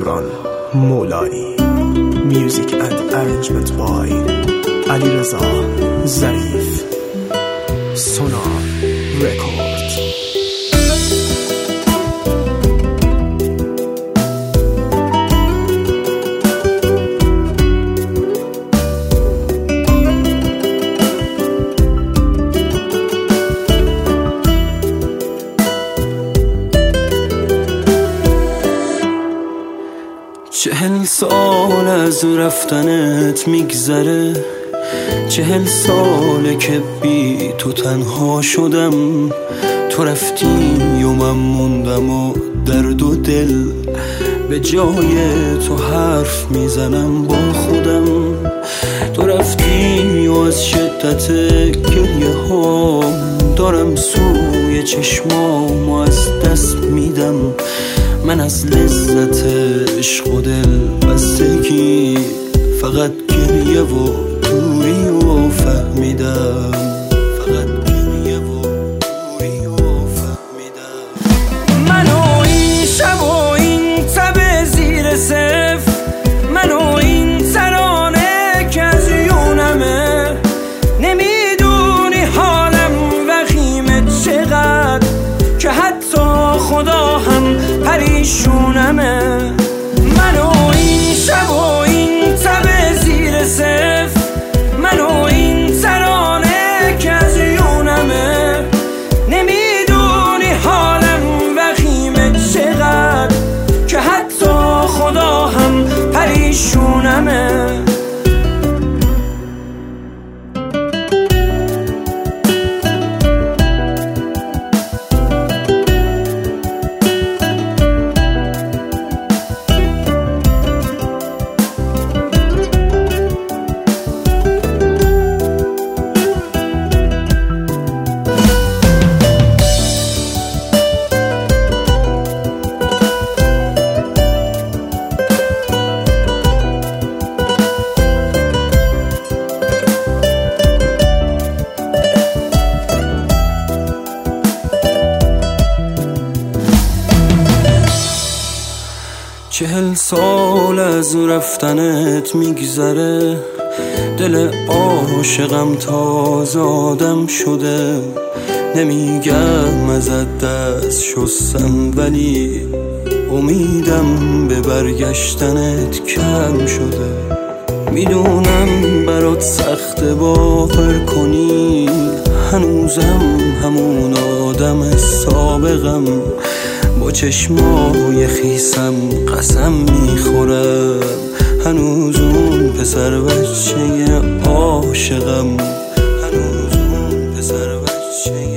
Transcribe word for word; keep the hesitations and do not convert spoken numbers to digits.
منصوران مولایی. Music and arrangement by علیرضا ظریف. سونار رکورد. چهل سال از رفتنت میگذره، چهل ساله که بی تو تنها شدم. تو رفتی و من موندم و درد و دل به جای تو حرف میزنم با خودم. تو رفتی و از شدت گریه ها دارم سوی چشمام و از دست میدم. من از لذت عشق و دل بستگی فقط گریه و دوری و فهمیدم. فقط گریه و دوری و فهمیدم. منو این شب و این تب زیر صفر، منو این ترانه که از یونمه. نمیدونی حالم وخیمه چقدر که حتی خدا هم پریشونمه. منو این شب و این تب زیر صفر، منو این ترانه که از یونمه. نمیدونی حالم وخیمه چقدر که حتی خدا هم پریشونمه. چهل سال از رفتنت میگذره، دل عاشقم تازه آدم شده. نمیگم ازت دست شستم ولی امیدم به برگشتنت کم شده. میدونم برات سخت باور کنی، هنوزم همون آدم سابقم. با چشمای خیسم قسم میخورم، هنوز اون پسر بچه عاشقم. هنوز اون پسر بچه